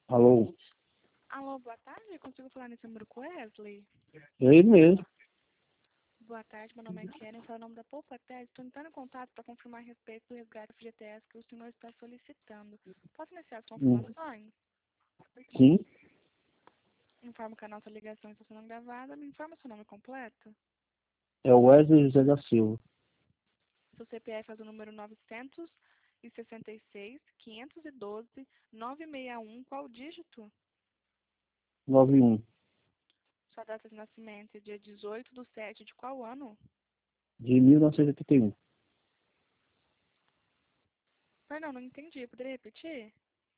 Alô? Alô, boa tarde. Consigo falar nesse número com o Wesley? É ele mesmo. Boa tarde, meu nome é Karen, falo o nome da Poupatel. Estou entrando em contato para confirmar a respeito do resgate FGTS que o senhor está solicitando. Posso iniciar as Hum. confirmações? Sim. Informo que a nossa ligação está sendo gravada. Me informa seu nome completo. É o Wesley José da Silva. Seu CPF é o número 966-512-961. Qual o dígito? 91. Sua data de nascimento é dia 18/7 de qual ano? De 1981. Perdão, não entendi. Poderia repetir?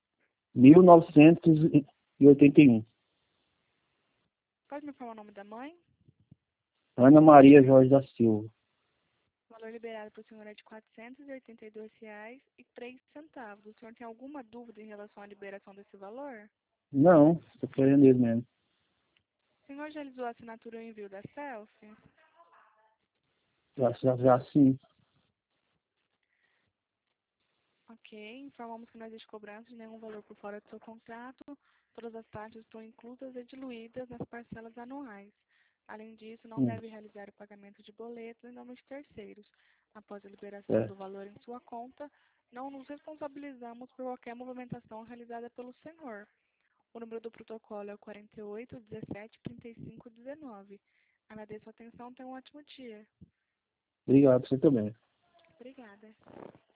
1981. Pode me informar o nome da mãe? Ana Maria Jorge da Silva. O valor liberado para o senhor é de R$ 482,03. O senhor tem alguma dúvida em relação à liberação desse valor? Não, estou querendo ele mesmo. O senhor já realizou a assinatura e o envio da selfie? Já sim. Ok, informamos que não existe cobrança de nenhum valor por fora do seu contrato. Todas as taxas estão inclusas e diluídas nas parcelas anuais. Além disso, não deve realizar o pagamento de boletos em nome de terceiros. Após a liberação É. do valor em sua conta, não nos responsabilizamos por qualquer movimentação realizada pelo senhor. O número do protocolo é o 48 17 35 19. Agradeço a atenção, tenha um ótimo dia. Obrigado, você também. Obrigada.